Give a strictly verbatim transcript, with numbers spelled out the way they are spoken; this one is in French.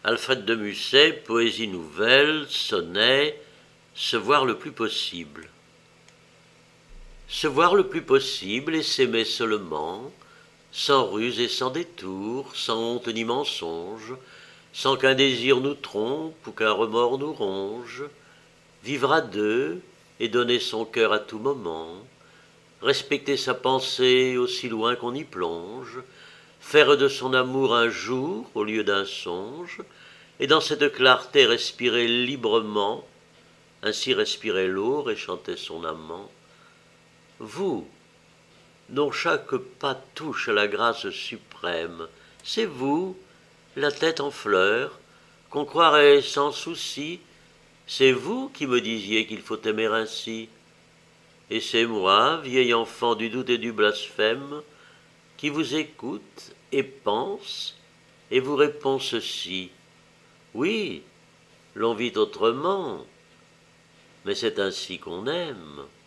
Alfred de Musset, poésie nouvelle, sonnet, se voir le plus possible. Se voir le plus possible et s'aimer seulement, sans ruse et sans détour, sans honte ni mensonge, sans qu'un désir nous trompe ou qu'un remords nous ronge, vivre à deux et donner son cœur à tout moment, respecter sa pensée aussi loin qu'on y plonge, faire de son amour un jour au lieu d'un songe, et dans cette clarté respirer librement, ainsi respirer l'eau et chanter son amant. Vous, dont chaque pas touche à la grâce suprême, c'est vous, la tête en fleurs, qu'on croirait sans souci, c'est vous qui me disiez qu'il faut aimer ainsi. Et c'est moi, vieil enfant du doute et du blasphème, qui vous écoute et pense et vous répond ceci. Oui, l'on vit autrement, mais c'est ainsi qu'on aime.